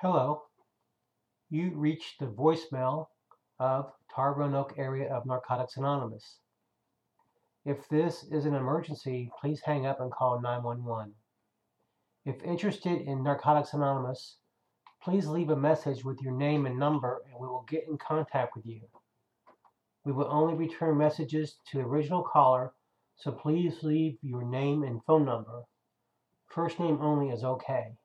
Hello, you reached the voicemail of Tar Roanoke area of Narcotics Anonymous. If this is an emergency, please hang up and call 911. If interested in Narcotics Anonymous, please leave a message with your name and number and we will get in contact with you. We will only return messages to the original caller, so please leave your name and phone number. First name only is okay.